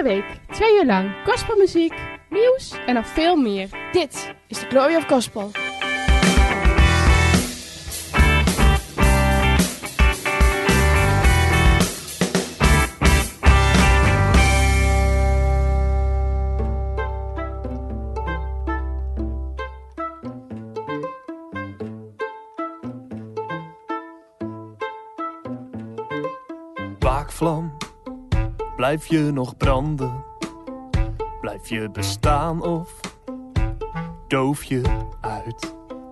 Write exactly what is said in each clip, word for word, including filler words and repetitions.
week, twee uur lang, gospelmuziek, nieuws en nog veel meer. Dit is de Glory of Gospel. Waakvlam, blijf je nog branden? Blijf je bestaan of doof je uit?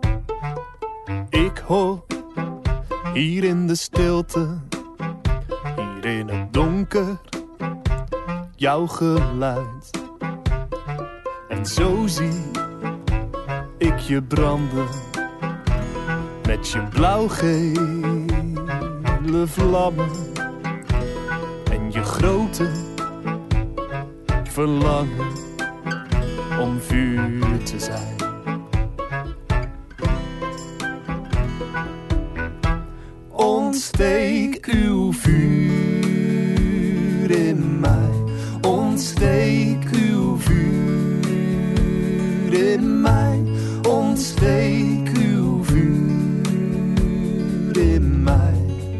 Ik hoor hier in de stilte, hier in het donker, jouw geluid. En zo zie ik je branden met je blauwgele vlammen. Je grote verlangen om vuur te zijn. Ontsteek uw vuur in mij. Ontsteek uw vuur in mij. Ontsteek uw vuur in mij.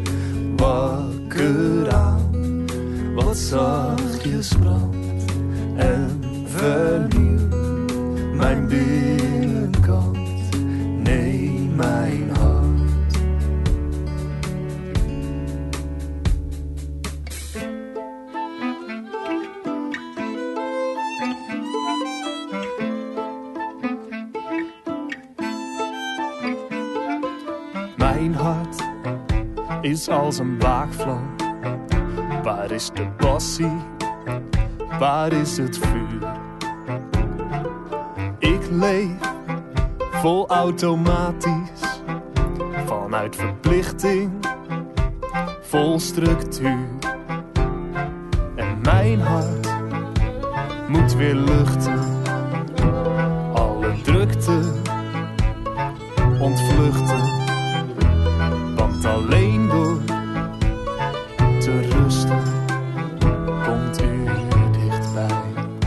Wakker aan. Wat zachtjes brandt en vernieuw mijn binnenkant, neem mijn hart. Mijn hart is als een waakvlam. Waar is de passie? Waar is het vuur? Ik leef vol automatisch, vanuit verplichting, vol structuur. En mijn hart moet weer luchten, alle drukte ontvluchten. Want alleen door te rusten komt u dichtbij.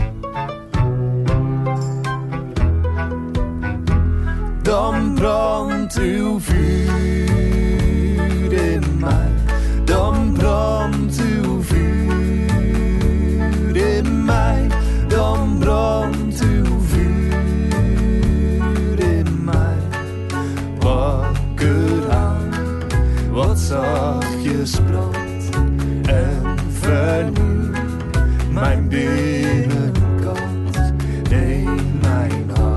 Dan brandt uw vuur in mij. Dan brandt uw vuur in mij. Dan brandt uw vuur in mij. Wakker aan, wat zachtjes brandt. En vernieuw mijn binnenkant, neem mijn hart.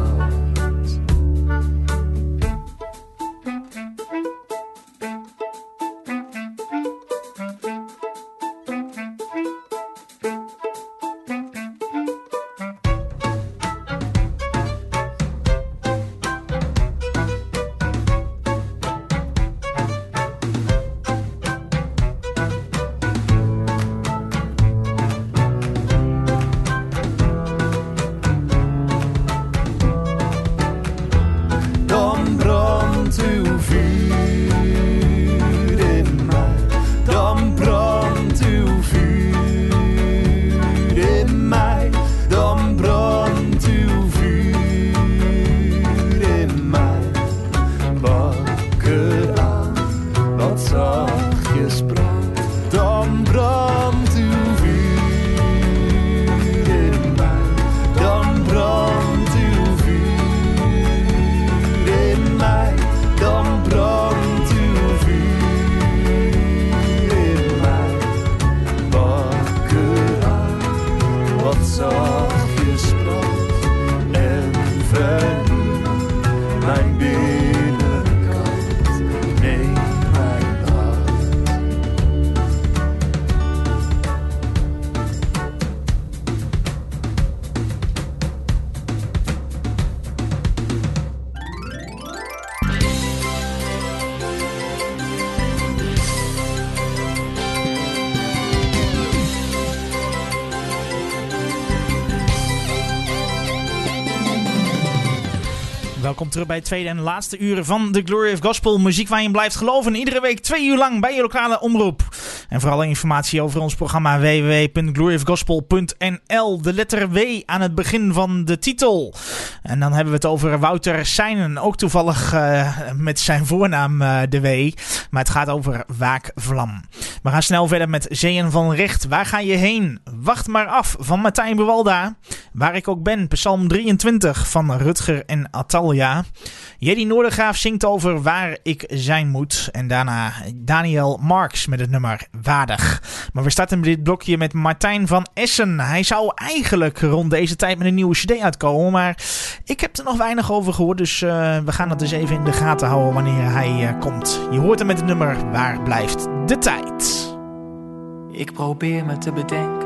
welkom terug bij het tweede en laatste uur van The Glory of Gospel. Muziek waar je in blijft geloven. Iedere week twee uur lang bij je lokale omroep. En voor alle informatie over ons programma w w w punt glory of gospel punt n l. De letter W aan het begin van de titel. En dan hebben we het over Wouter Seijnen. Ook toevallig uh, met zijn voornaam uh, de W. Maar het gaat over Waakvlam. We gaan snel verder met Zeeën van Recht. Waar ga je heen? Wacht maar af van Martijn Bewalda. Waar ik ook ben. Psalm drieëntwintig van Rutger en Atalia. Jedi Noordergraaf zingt over waar ik zijn moet. En daarna Daniel Marks met het nummer Waardig. Maar we starten dit blokje met Martijn van Essen. Hij zou eigenlijk rond deze tijd met een nieuwe cd uitkomen. Maar ik heb er nog weinig over gehoord. Dus uh, we gaan dat dus even in de gaten houden wanneer hij uh, komt. Je hoort hem met het nummer Waar blijft de tijd? Ik probeer me te bedenken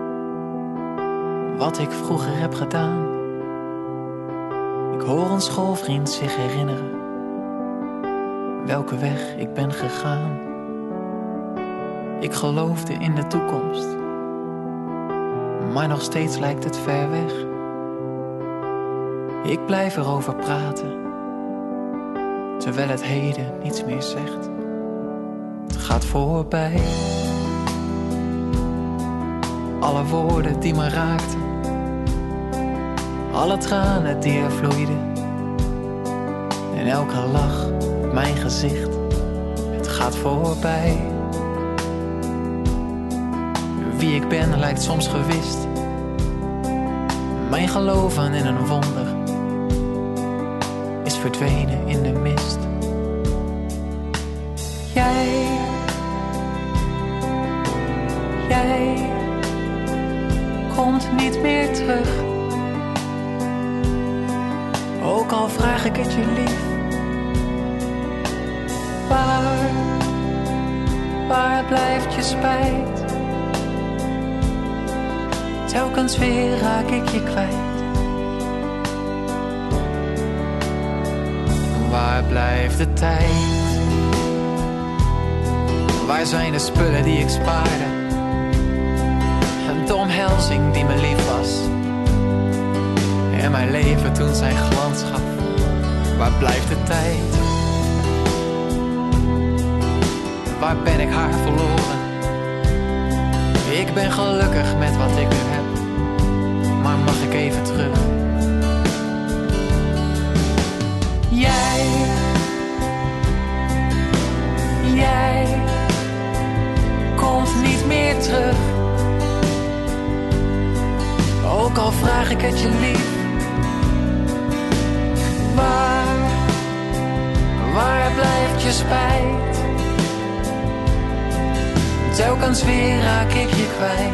wat ik vroeger heb gedaan. Ik hoor een schoolvriend zich herinneren welke weg ik ben gegaan. Ik geloofde in de toekomst, maar nog steeds lijkt het ver weg. Ik blijf erover praten, terwijl het heden niets meer zegt. Het gaat voorbij, alle woorden die me raakten, alle tranen die er vloeiden, en elke lach op mijn gezicht. Het gaat voorbij. Wie ik ben lijkt soms gewist. Mijn geloven in een wonder is verdwenen in de mist. Jij, jij komt niet meer terug. Ook al vraag ik het je lief. Waar, waar blijft je spijt? Telkens weer raak ik je kwijt. Waar blijft de tijd? Waar zijn de spullen die ik spaarde? De omhelzing die me lief was. En mijn leven toen zijn glans gaf. Waar blijft de tijd? Waar ben ik haar verloren? Ik ben gelukkig met wat ik nu heb. Maar mag ik even terug? Jij, jij komt niet meer terug. Ook al vraag ik het je lief. Waar, waar blijft je spijt? Telkens weer raak ik je kwijt.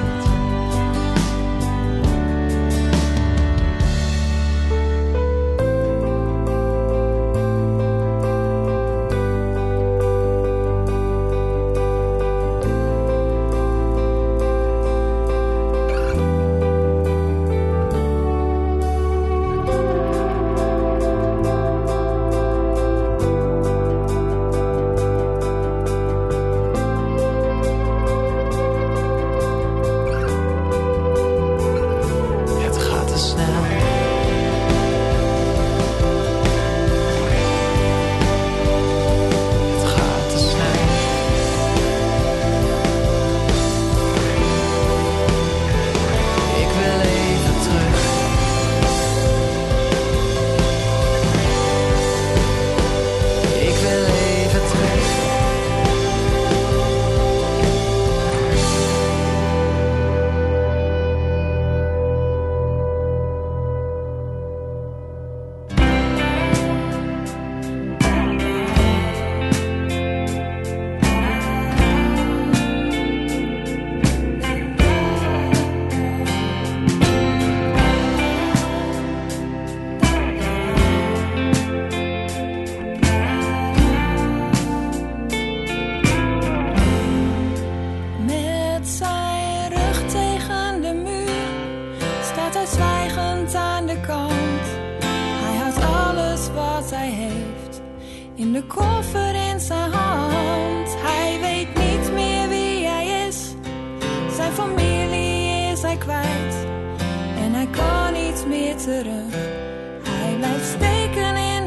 Hij kan niet meer terug. Hij blijft steken in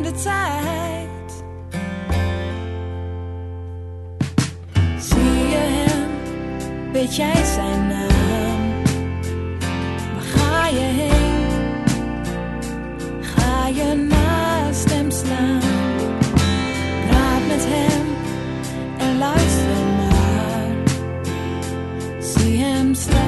weet jij zijn naam? Waar ga je heen? Ga je naast hem staan? Praat met hem en luister maar. Zie hem staan.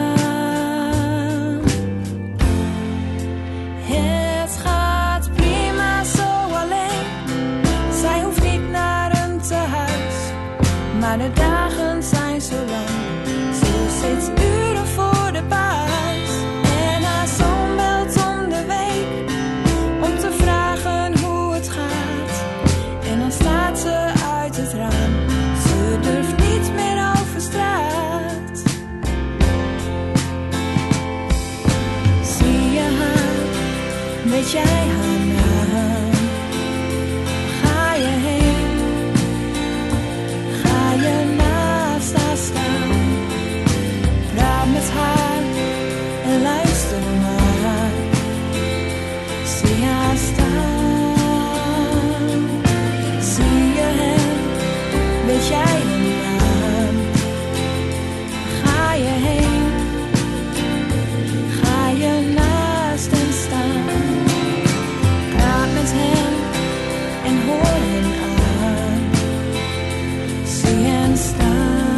Het gaat prima zo alleen. Zij hoeft niet naar een tehuis, maar de dagen zijn zo lang. Ze zit uren voor de buis en haar zoon belt om de week om te vragen hoe het gaat. En dan staat ze uit het raam. Ze durft niet meer over straat. Zie je haar? Weet jij haar naam? Ga je heen? Ga je naast haar staan? Praat met haar en luister maar. Zie haar staan. Zie je hem? Weet jij haar naam? Ga je heen? Ga je naast hem staan? Praat met hem en hoor hem aan. Zie hem staan.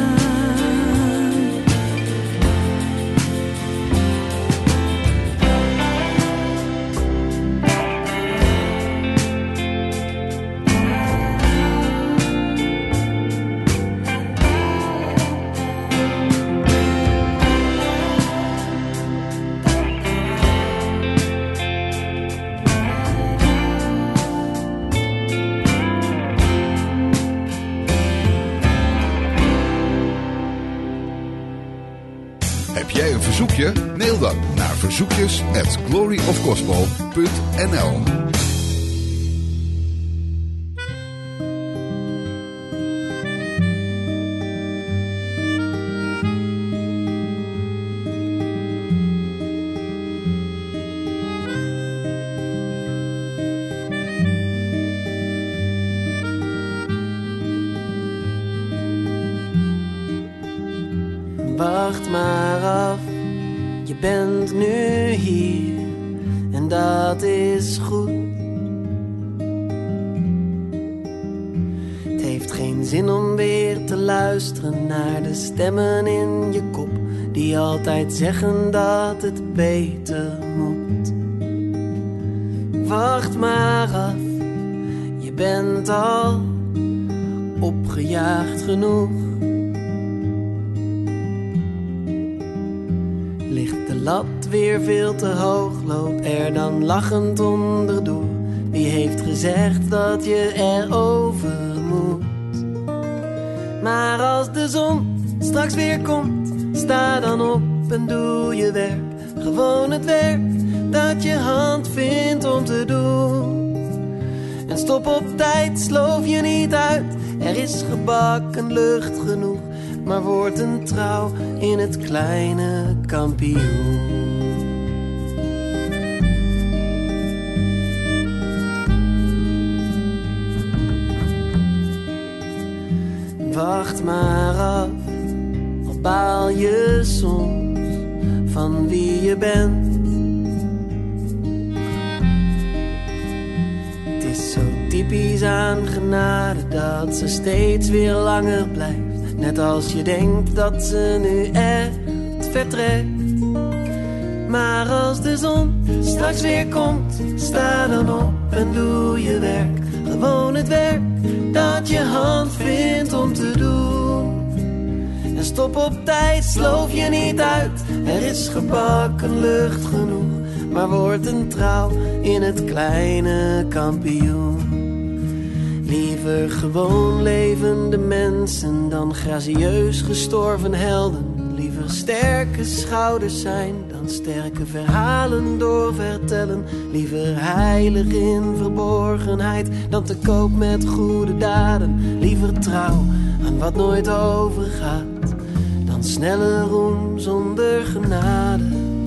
Heb jij een verzoekje? Mail dan naar verzoekjes at glory of gospel punt n l. Wacht maar af, je bent nu hier en dat is goed. Het heeft geen zin om weer te luisteren naar de stemmen in je kop die altijd zeggen dat het beter moet. Wacht maar af, je bent al opgejaagd genoeg. Lat weer veel te hoog, loop er dan lachend onderdoor. Wie heeft gezegd dat je erover moet? Maar als de zon straks weer komt, sta dan op en doe je werk. Gewoon het werk dat je hand vindt om te doen. En stop op tijd, sloof je niet uit. Er is gebakken lucht genoeg, maar word een trouw in het kleine kampioen. Wacht maar af, al baal je soms van wie je bent. Het is zo typisch aan genade dat ze steeds weer langer blijft. Net als je denkt dat ze nu echt vertrekt. Maar als de zon straks weer komt, sta dan op en doe je werk. Gewoon het werk dat je hand vindt om te doen. En stop op tijd, sloof je niet uit. Er is gebakken lucht genoeg, maar word een trouw in het kleine kampioen. Liever gewoon levende mensen dan gracieus gestorven helden. Liever sterke schouders zijn dan sterke verhalen doorvertellen. Liever heilig in verborgenheid dan te koop met goede daden. Liever trouw aan wat nooit overgaat dan snelle roem zonder genade.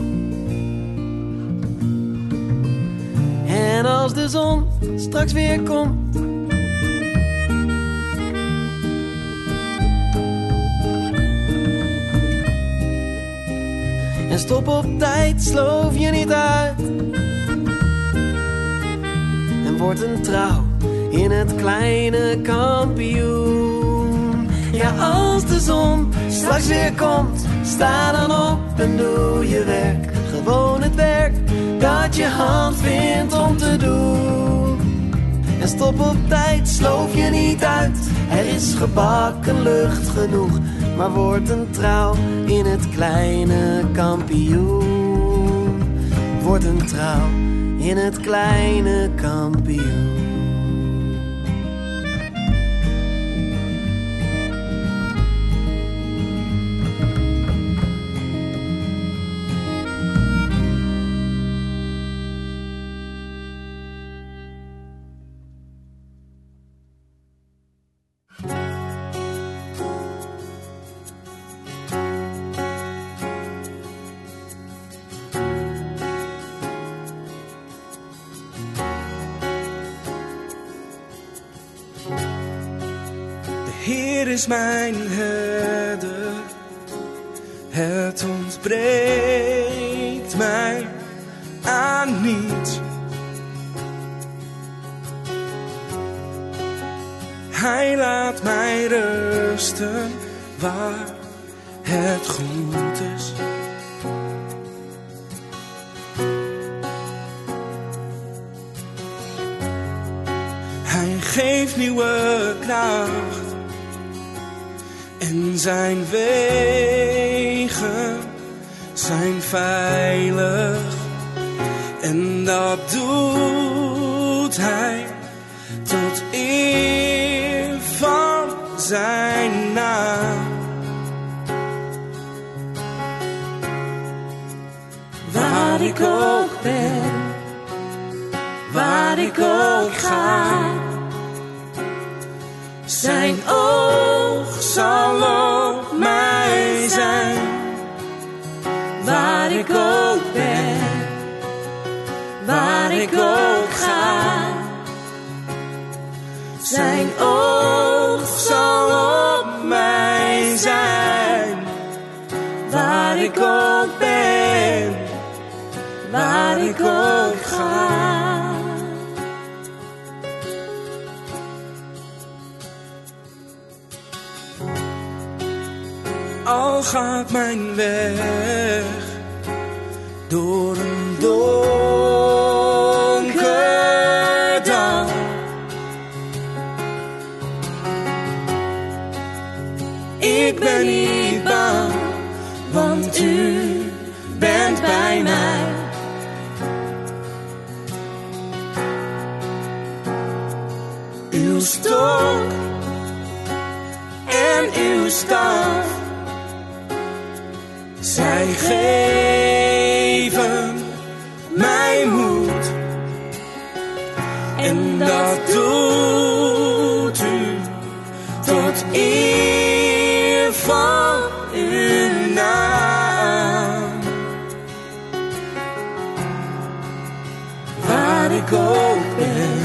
En als de zon straks weer komt, En stop op tijd, sloof je niet uit. En word een trouw in het kleine kampioen. Ja, als de zon straks weer komt, sta dan op en doe je werk. Gewoon het werk dat je hand vindt om te doen. En stop op tijd, sloof je niet uit. Er is gebakken lucht genoeg. Maar word een trouw in het kleine kampioen. Word een trouw in het kleine kampioen. Heer is mijn herder, het ontbreekt mij aan niets. Hij laat mij rusten waar het goed is. Hij geeft nieuwe kracht. En zijn wegen zijn veilig. En dat doet hij tot eer van zijn naam. Waar ik ook ben, waar ik ook ga, zijn oog zal op mij zijn. Waar ik ook ben, waar ik ook ga, zijn oog zal op mij zijn. Waar ik ook ben, waar ik ook ga. Al gaat mijn weg door een donker dal, ik ben niet bang, want u bent bij mij. Uw stok en uw staf, zij geven mij moed. En dat doet u tot eer van uw naam. Waar ik ook ben,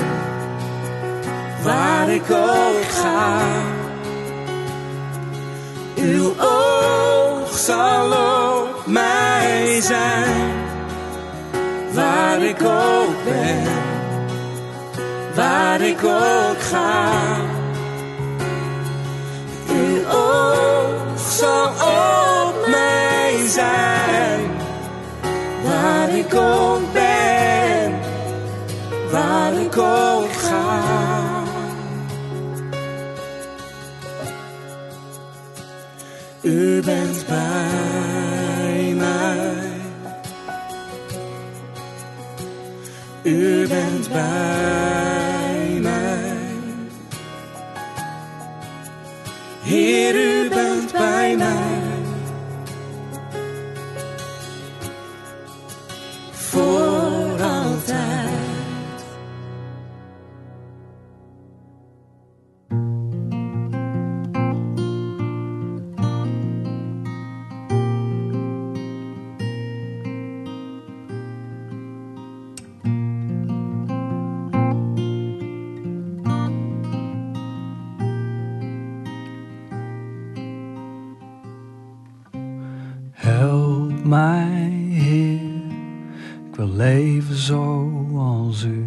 waar ik ook ga, uw oog zal op mij zijn. Waar ik ook ben, waar ik ook ga, uw oog zal op mij zijn. Waar ik ook ben, waar ik ook ga. U bent bij mij. U bent bij mij. Heer, u bent bij mij. Voor altijd. Help mij wil leven zoals u.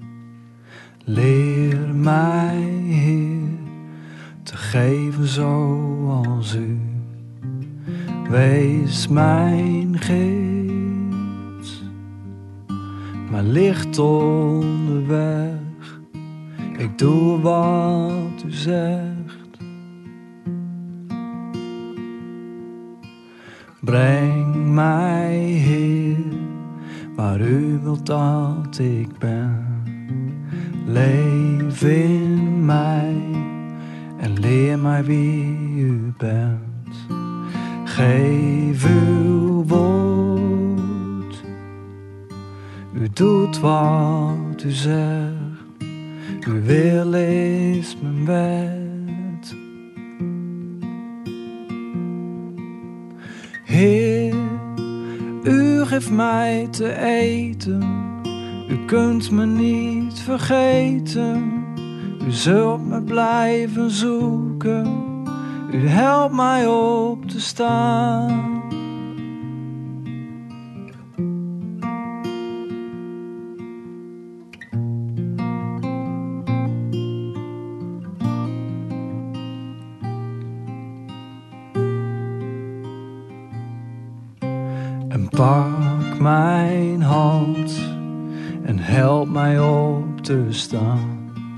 Leer mij, Heer, te geven zoals u. Wees mijn gids, mijn licht onderweg. Ik doe wat u zegt. Breng mij, Heer, waar u wilt dat ik ben. Leef in mij en leer mij wie u bent. Geef uw woord. U doet wat u zegt. Uw wil is mijn wet. Heer, u geeft mij te eten. U kunt me niet vergeten. U zult me blijven zoeken. U helpt mij op te staan. En pak mijn hand en help mij op te staan.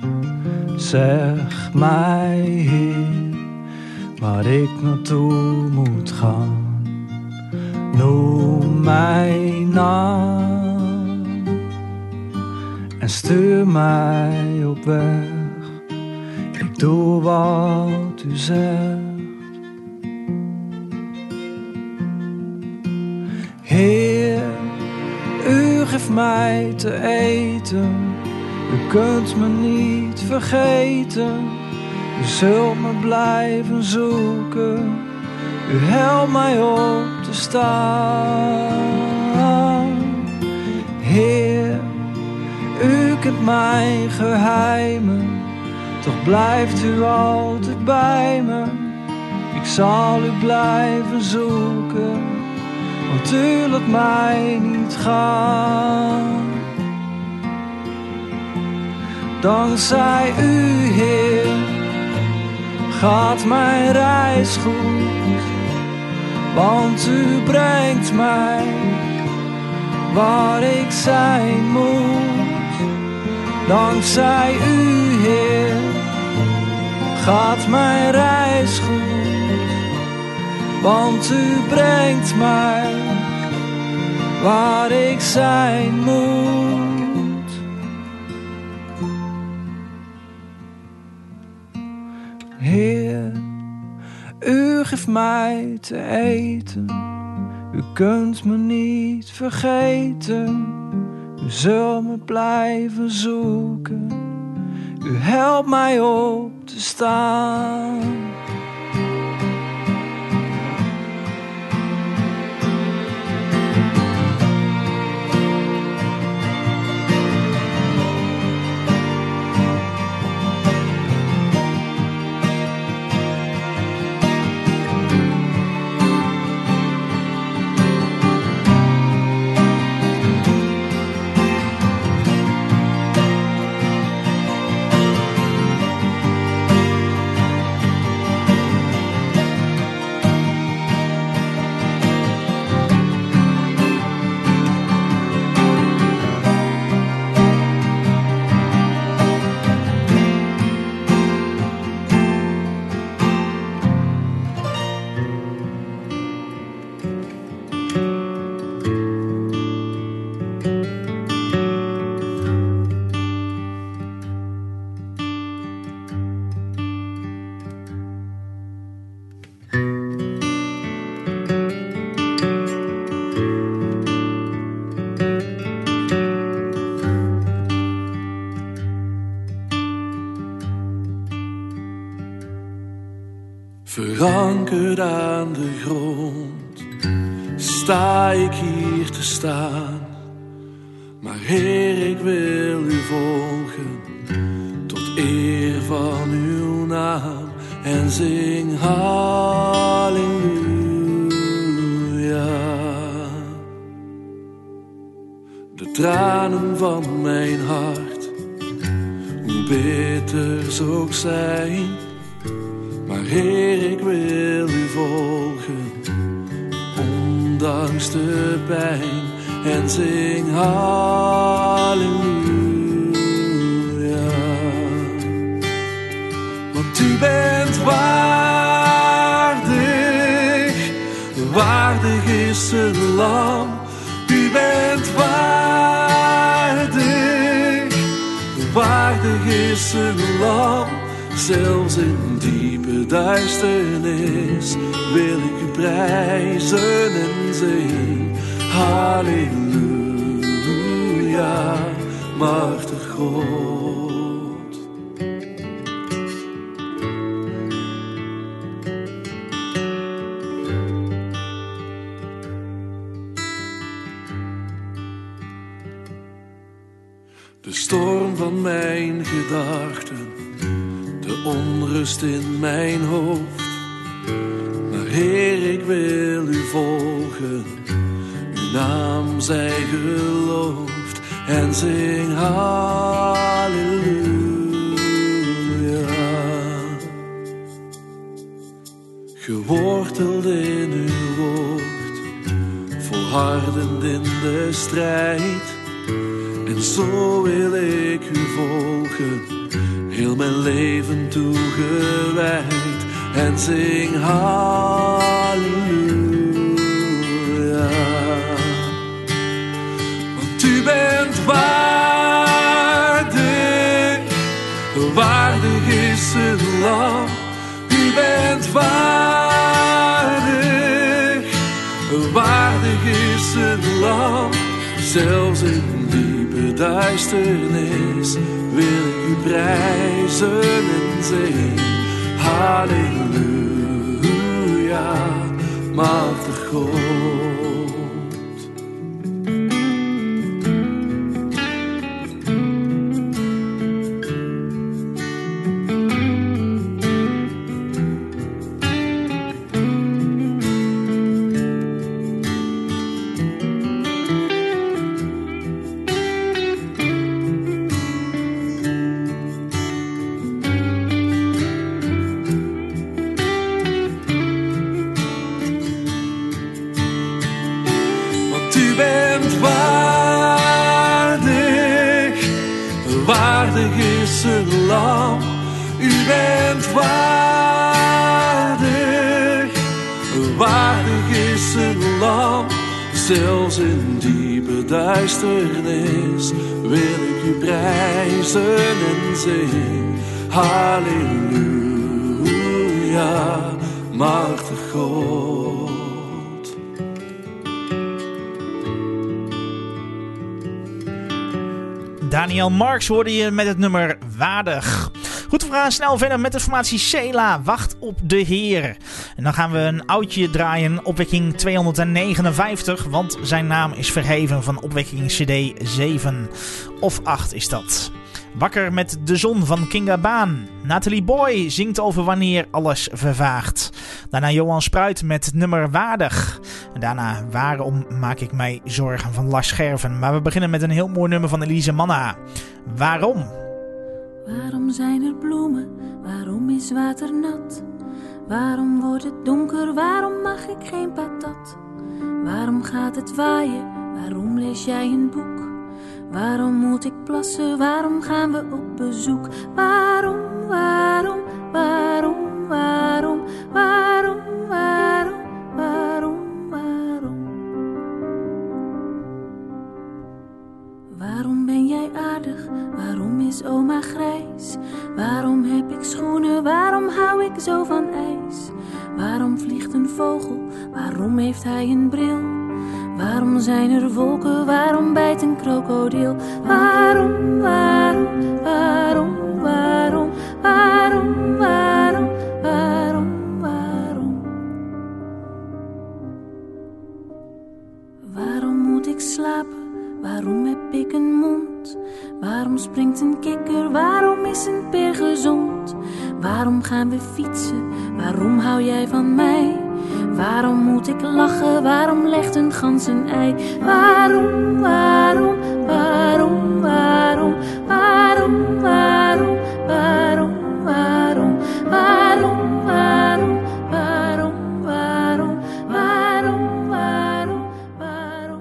Zeg mij, Heer, waar ik naartoe moet gaan. Noem mijn naam en stuur mij op weg. Ik doe wat u zegt. Heer, u geeft mij te eten. U kunt me niet vergeten. U zult me blijven zoeken. U helpt mij op te staan. Heer, u kent mijn geheimen. Toch blijft u altijd bij me. Ik zal u blijven zoeken, want u laat mij niet gaan. Dankzij u, Heer, gaat mijn reis goed. Want u brengt mij waar ik zijn moet. Dankzij u, Heer, gaat mijn reis goed. Want u brengt mij waar ik zijn moet. Heer, u geeft mij te eten. U kunt me niet vergeten. U zult me blijven zoeken. U helpt mij op te staan. Verankerd aan de grond sta ik hier te staan. Maar Heer, ik wil u volgen tot eer van uw naam en zing halleluja. tranen van mijn hart, hoe bitter ze ook zijn. Maar Heer, ik wil u volgen, ondanks de pijn, en zing halleluja. Want u bent waardig, waardig is een lam. U bent waardig, waardig is een lam. Zelfs in diepe duisternis wil ik u prijzen en zingen. Halleluja, machtig God. De storm van mijn gedachten, de onrust in mijn hoofd. Maar Heer, ik wil u volgen, uw naam zij geloofd, en zing halleluja. Geworteld in uw woord, volhardend in de strijd. En zo wil ik u volgen, heel mijn leven toegewijd, en zing halleluja. Want u bent waardig, waardig is een lam. U bent waardig, waardig is een lam. Zelfs in diepe duisternis wil ik u prijzen en zingen. Halleluja, machtig God. U bent waardig, waardig is een lam. Zelfs in diepe duisternis wil ik u prijzen en zingen. Halleluja, machtig God. Daniel Marks hoorde je met het nummer Waardig. Goed, we gaan snel verder met de formatie Sela, Wacht op de Heer. En dan gaan we een oudje draaien, opwekking tweehonderdnegenenvijftig, want zijn naam is verheven van opwekking C D zeven of acht is dat. Wakker met de zon van Kinga Baan. Nathalie Boy zingt over wanneer alles vervaagt. Daarna Johan Spruit met het nummer Waardig. En daarna Waarom maak ik mij zorgen van Lars Scherven. Maar we beginnen met een heel mooi nummer van Elise Manna. Waarom? Waarom zijn er bloemen? Waarom is water nat? Waarom wordt het donker? Waarom mag ik geen patat? Waarom gaat het waaien? Waarom lees jij een boek? Waarom moet ik plassen? Waarom gaan we op bezoek? Waarom, waarom, waarom, waarom, waarom, waarom, waarom, waarom? Waarom ben jij aardig? Waarom is oma grijs? Waarom heb ik schoenen? Waarom hou ik zo van ijs? Waarom vliegt een vogel? Waarom heeft hij een bril? Waarom zijn er wolken? Waarom bijt een krokodil? Waarom, waarom, waarom, waarom, waarom, waarom, waarom, waarom? Waarom moet ik slapen? Waarom heb ik een mond? Waarom springt een kikker? Waarom is een peer gezond? Waarom gaan we fietsen? Waarom hou jij van mij? Waarom moet ik lachen? Waarom legt een gans een ei? Waarom, waarom, waarom, waarom, waarom, waarom, waarom, waarom, waarom, waarom, waarom, waarom, waarom, waarom, waarom.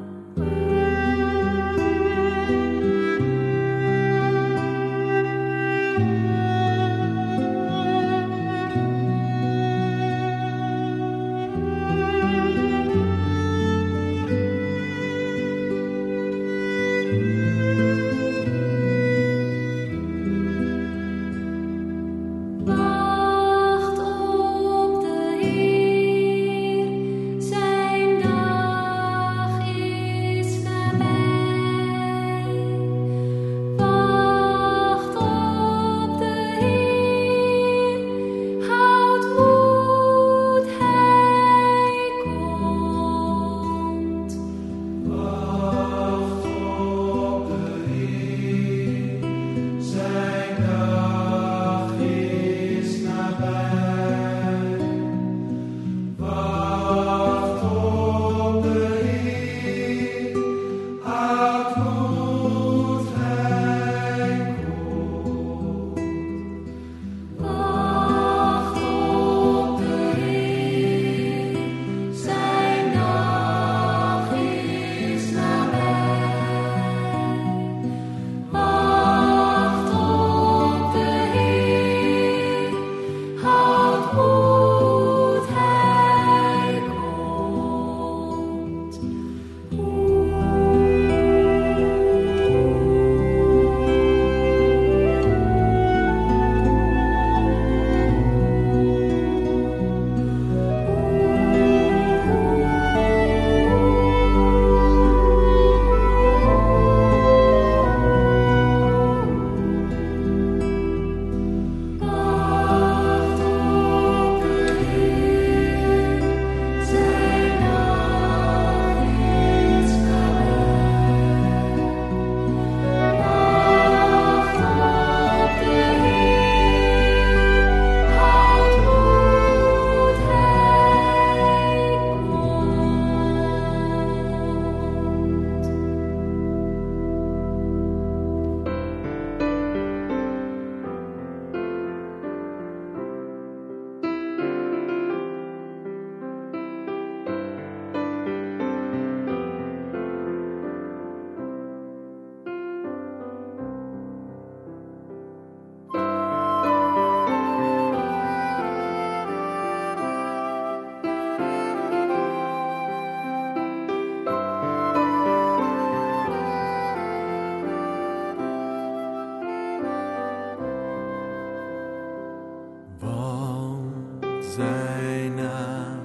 Zijn naam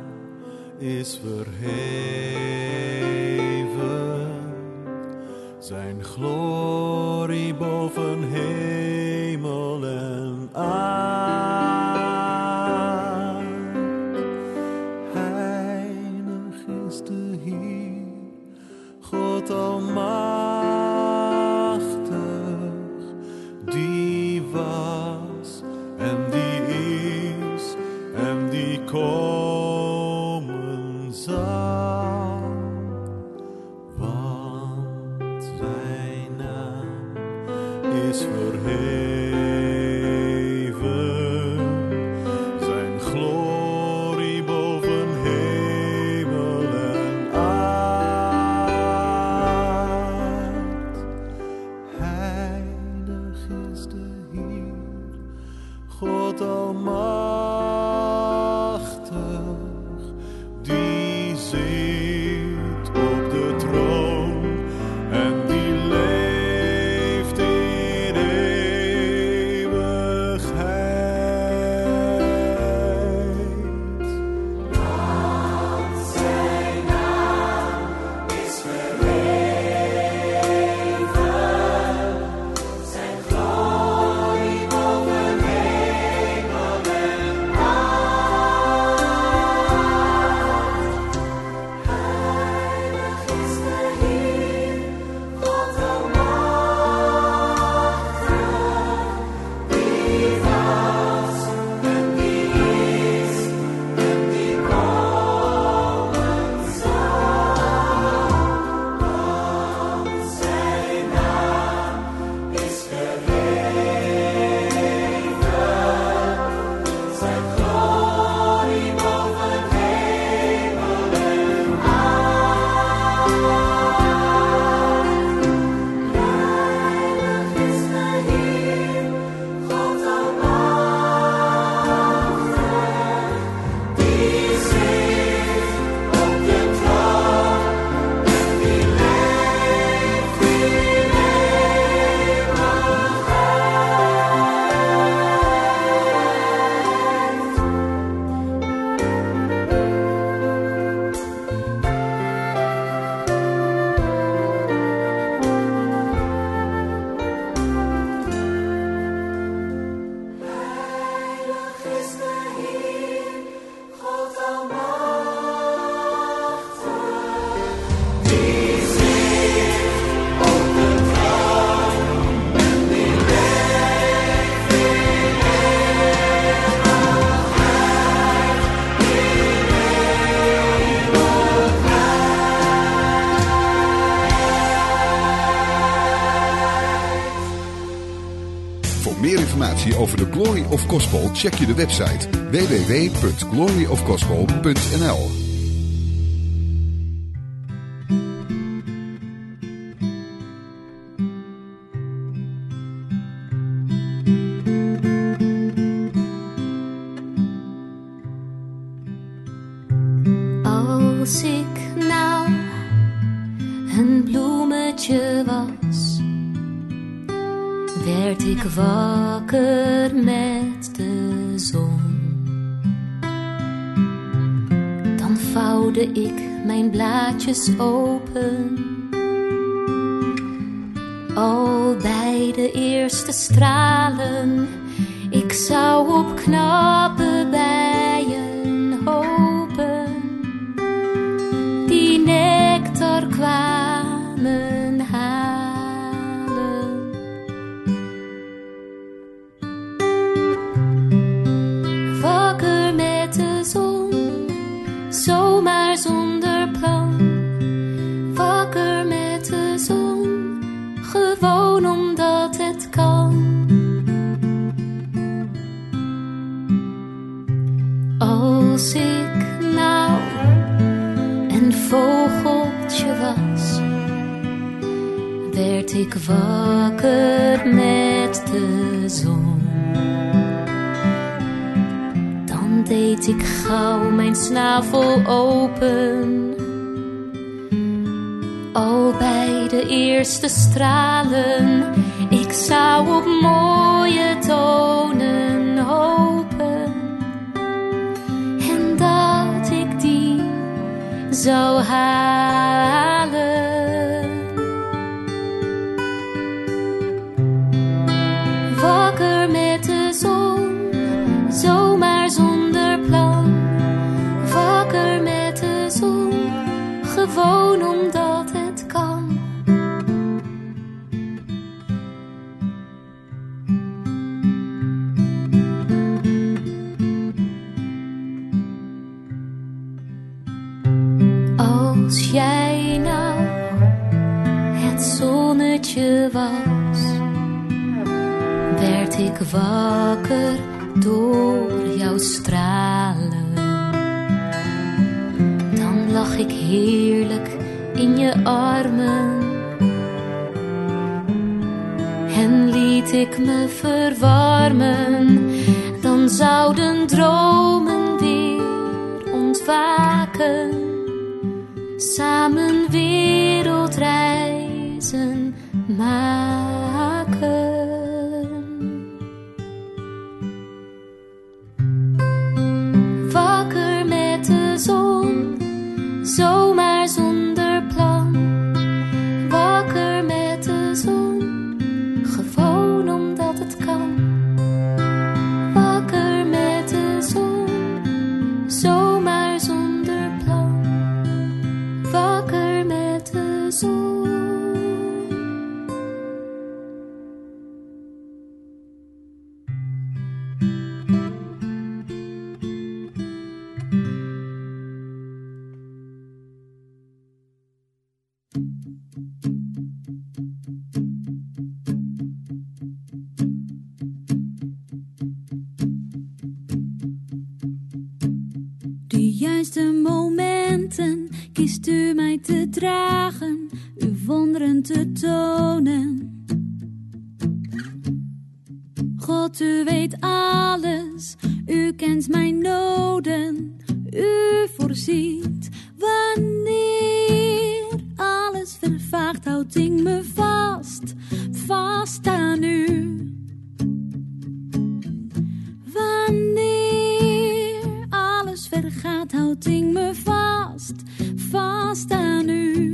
is verheven, zijn glorie boven hemel en aard. Heilig is de Heer, God almachtig, die was en die is en die komen zal. Want zijn naam is verheven, zijn glorie boven hemel en aard. Heilig is de Heer, God almachtig, die zit op de troon en die leeft in informatie over de Glory of Gospel check je de website w w w punt glory of gospel punt n l. Als ik nou een bloemetje was, werd ik wakker met de zon. Dan vouwde ik mijn blaadjes open, al bij de eerste stralen. Ik zou op knappe bijen hopen, die nectar kwamen halen. Wakker met de zon, zomaar zonder plan. Wakker met de zon, gewoon omdat het kan. Als ik nou een vogeltje was, werd ik wakker met de zon. Dan deed ik gauw mijn snavel open, al bij de eerste stralen. Ik zou op mooie tonen hopen, en dat ik die zou halen. Wakker met de zon, zomaar zonder plan. Wakker met de zon, gewoon omdat het kan. Als jij nou het zonnetje was, werd ik wakker door jouw stralen. Dan lag ik heerlijk in je armen en liet ik me verwarmen. Dan zouden dromen weer ontwaken, samen wereldreizen maken. Wakker met de zon, zomaar zonder plan. Wakker met de zon, gewoon omdat het kan. Wakker met de zon, zomaar zonder plan. Wakker met de zon. De juiste momenten kiest u mij te dragen, uw wonderen te tonen. God, u weet alles, u kent mijn noden. U voorziet wanneer alles vervaagt, houd ik me vast, vast aan u. Wanneer alles vergaat, houd ik me vast, vast aan u.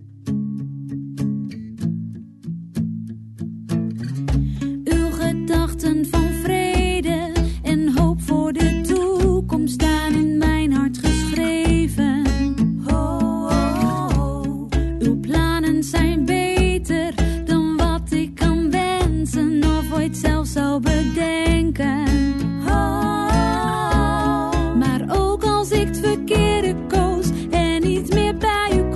Uw gedachten van vrede en hoop voor de toekomst staan in mijn hart geschreven. Oh, oh, oh. Uw planen zijn beter dan wat ik kan wensen of ooit zelf zou bedenken. Oh, maar ook als ik het verkeerde koos en niet meer bij u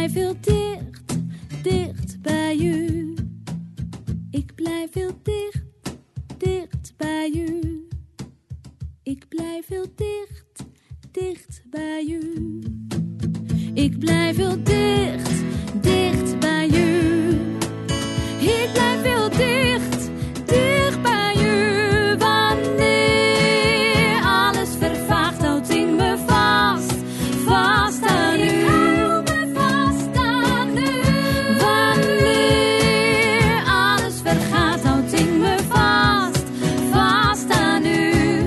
blijf heel dicht, dicht bij u. Ik blijf heel dicht, dicht bij u. Ik blijf heel dicht, dicht bij u. Ik blijf heel dicht, dicht bij u. Ik blijf heel dicht, dicht bij u. Wanneer alles vervaagt, houd ik me vast, vast aan u. Ik hou me vast aan u. Wanneer alles vergaat, houd ik me vast, vast aan u.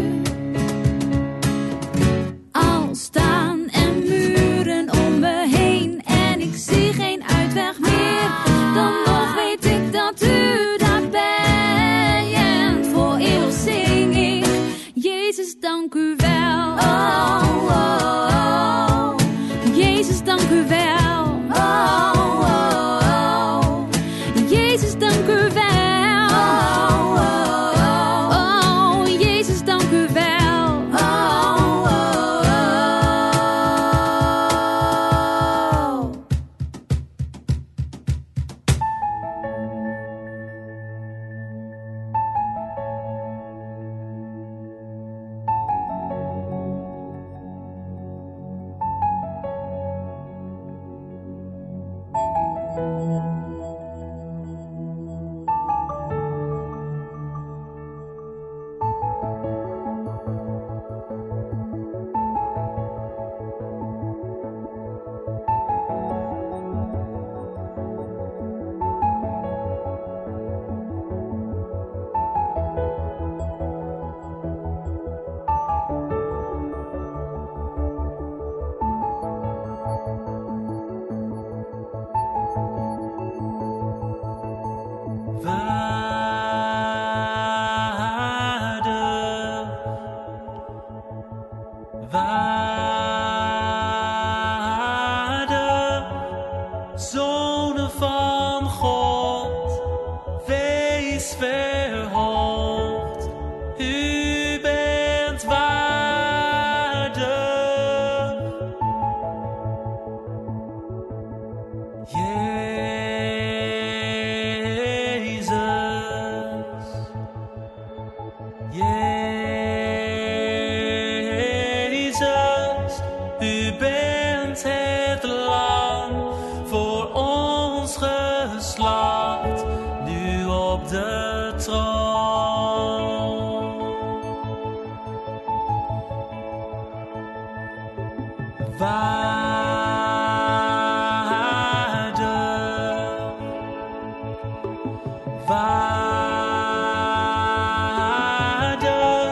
Al staan er muren om me heen en ik zie geen uitweg meer, dan nog weet ik dat u daar bent. Voor eeuwig zing ik, Jezus dank u wel. Oh, oh, oh. Jezus dank u wel. Oh, oh, oh. Jezus dank u wel. Oh, oh, oh. Oh, Jezus dank u wel. Oh, oh, oh. Waarde, zonen van God, wees verhoogd. U bent waardig. Jezus, Jezus, u bent het lam voor ons geslacht, nu op de troon. Waardig, waardig.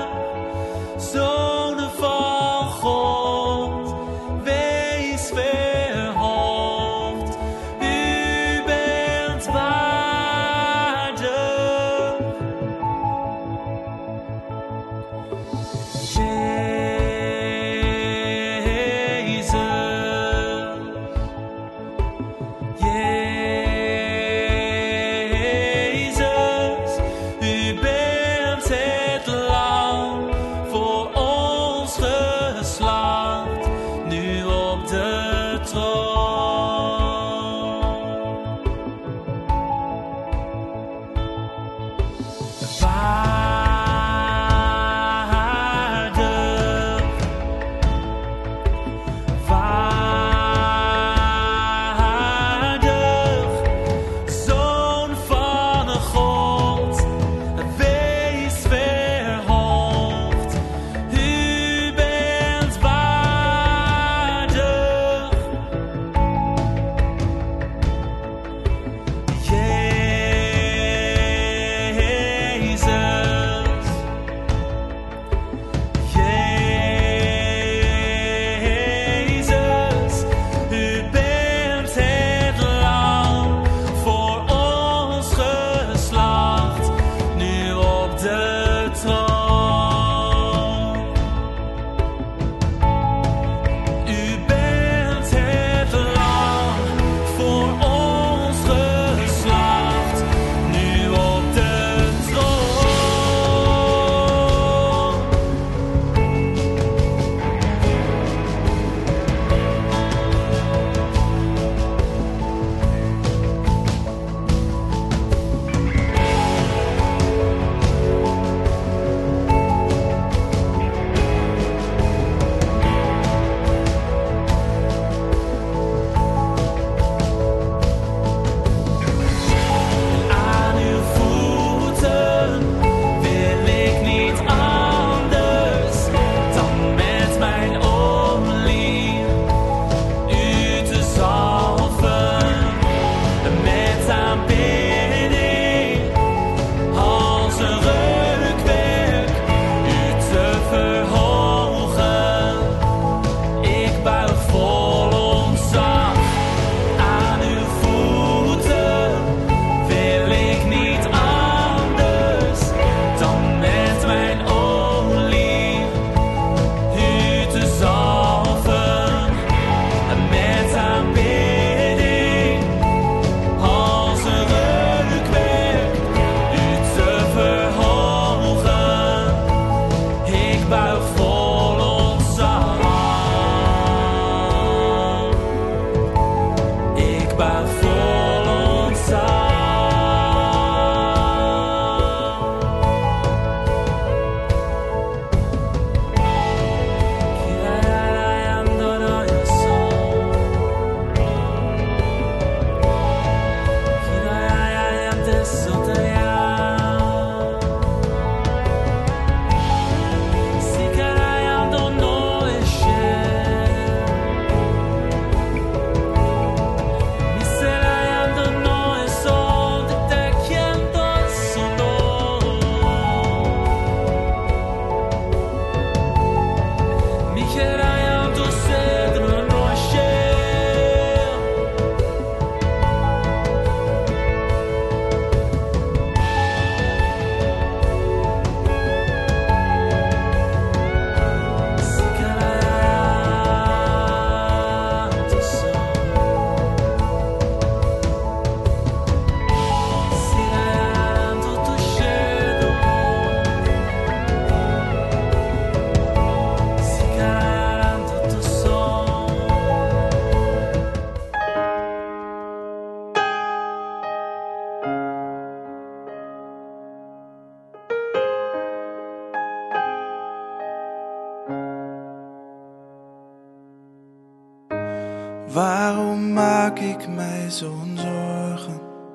Waarom maak ik mij zo'n zorgen?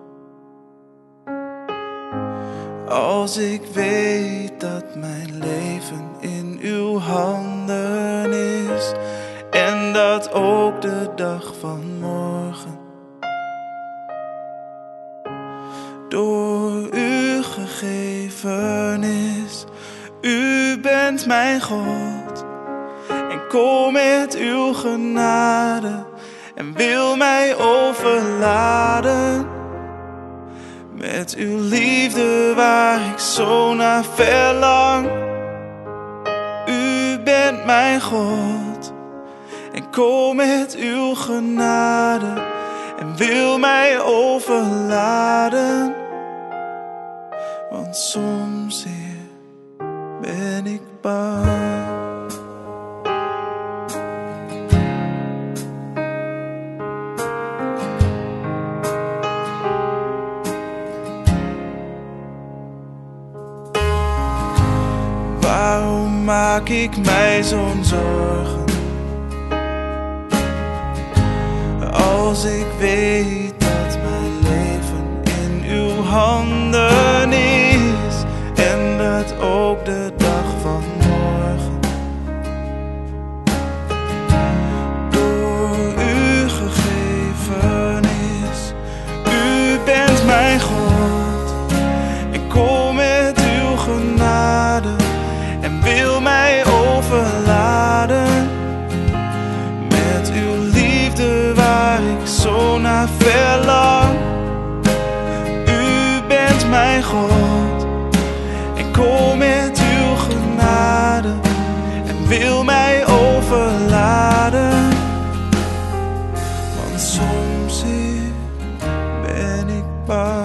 Als ik weet dat mijn leven in uw handen is en dat ook de dag van morgen door u gegeven is. U bent mijn God en kom met uw genade en wil mij overladen met uw liefde waar ik zo naar verlang. U bent mijn God en kom met uw genade en wil mij overladen. Want soms, Heer, ben ik bang. Waarom maak ik mij zo'n zorgen? Als ik weet dat mijn leven in uw handen is en dat ook de dag van morgen door u gegeven is. U bent mijn God en kom met uw genade en wil mij overladen met uw liefde waar ik zo naar verlang. U bent mijn God en kom met uw genade en wil mij overladen. Want soms, Heer, ben ik bang.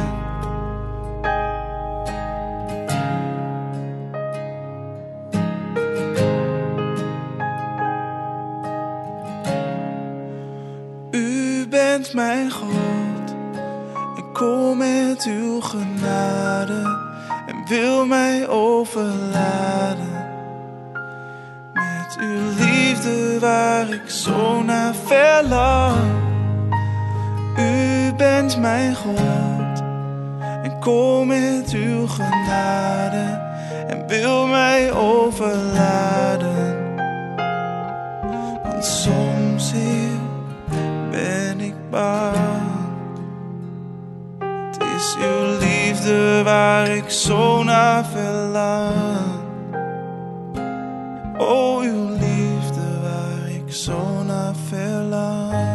U bent mijn God en kom met uw genade en wil mij overladen met uw liefde waar ik zo naar verlang. U bent mijn God en kom met uw genade en wil mij overladen. Want soms, Heer, ben ik bang. Het is uw liefde waar ik zo naar verlang. Oh, uw liefde waar ik zo naar verlang.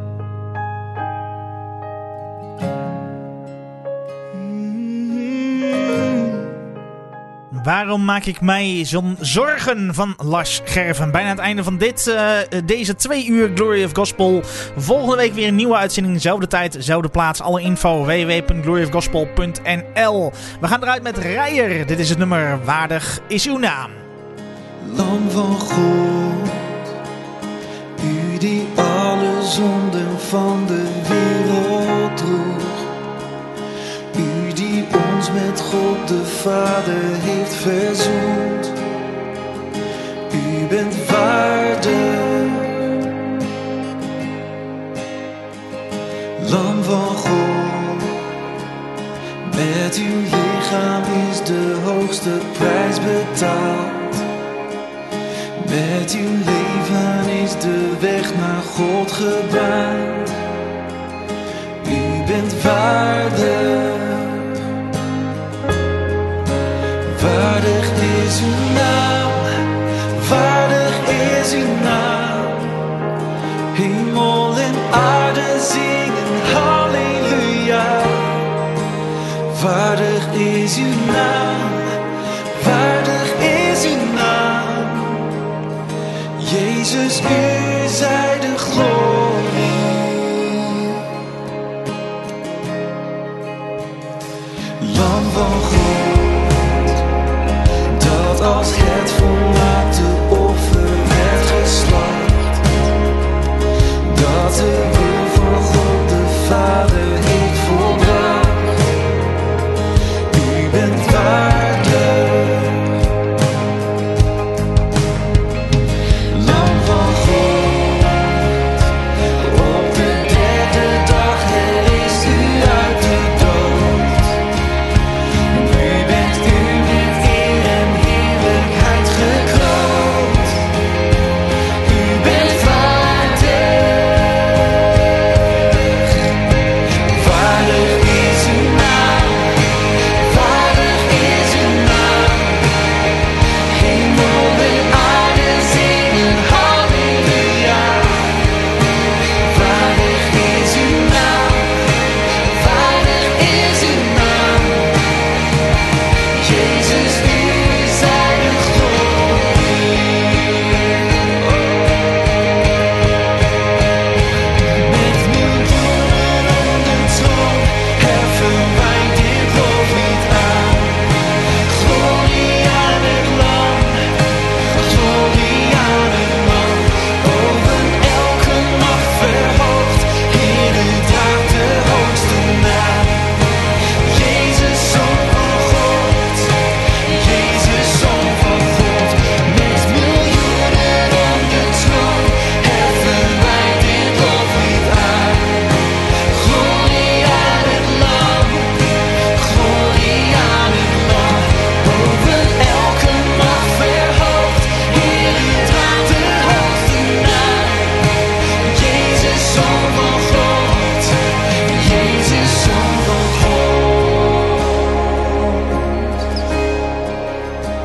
Waarom maak ik mij zo'n zorgen van Lars Gerven? Bijna het einde van dit, uh, deze twee uur Glory of Gospel. Volgende week weer een nieuwe uitzending. Zelfde tijd, zelfde plaats. Alle info w w w punt glory of gospel punt n l. We gaan eruit met Rijer. Dit is het nummer Waardig is uw naam. Lam van God, u die alle zonden van de wereld droeg. U die ons met God de Vader heeft verzoend. U bent waardig, Lam van God. Met uw lichaam is de hoogste prijs betaald. Met uw leven is de weg naar God gebaand. U bent waardig, waardig is uw naam, waardig is uw naam. Hemel en aarde zingen halleluja. Waardig is uw naam, waardig is uw naam. Jezus, u zij de glorie. Lam van God, dat als het volmaakte offer werd geslacht, dat de wil van God de Vader heeft volbracht. U bent waardig, Lam van God.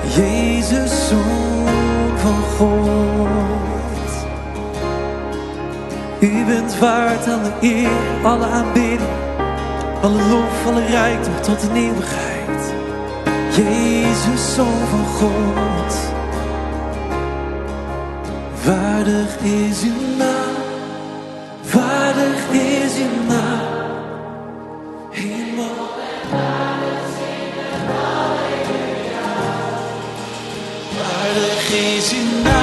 Jezus, Zoon van God. U bent waard alle eer, alle aanbidding, alle lof, alle rijkdom tot de eeuwigheid. Jezus, Zoon van God. Waardig is uw naam, waardig is uw naam. Hemel en aarde zingen halleluja. Waardig is uw naam.